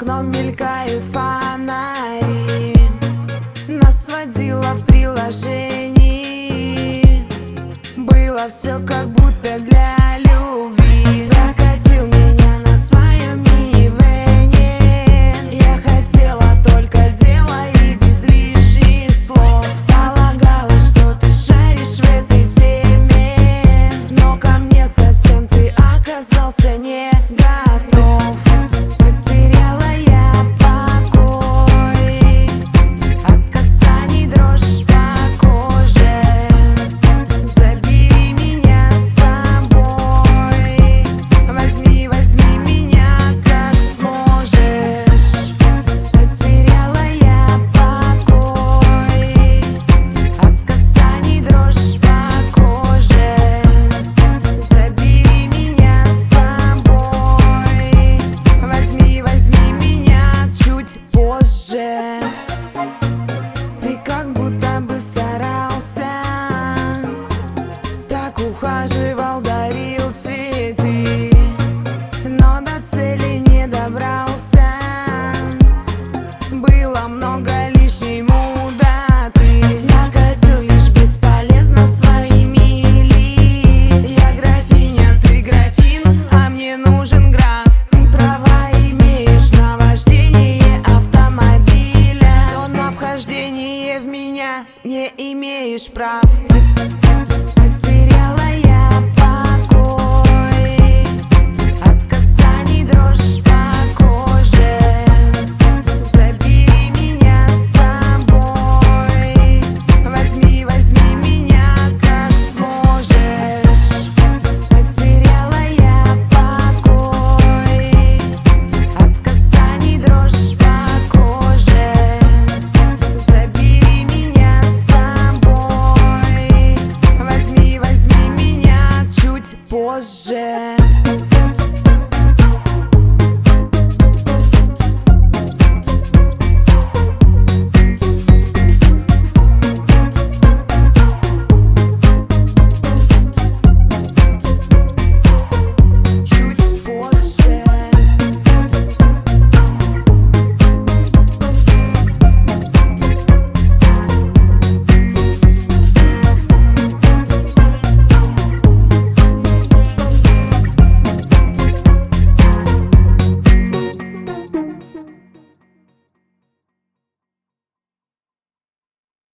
окном мелькают фонари. Нас сводило в приложении. Было все как будто для любви. Прокатил меня на своем минивэне. Я хотела только дела и без лишних слов. Полагала, что ты шаришь в этой теме, но ко мне совсем ты оказался не готов. Потеряла я покой, от касаний дрожь по коже. Забери меня с собой, возьми, возьми меня как сможешь. Потеряла я покой, от касаний дрожь по коже. Забери меня с собой, возьми, возьми меня чуть позже. Ты как будто бы старался, так ухаживал, дарил цветы, но до цели не добрался. Было много лишней мудоты. Накатил лишь бесполезно свои мили. Я графиня, ты графин, а мне нужен граф. Ты права имеешь на вождение автомобиля, но на вхождение в меня не имеешь прав.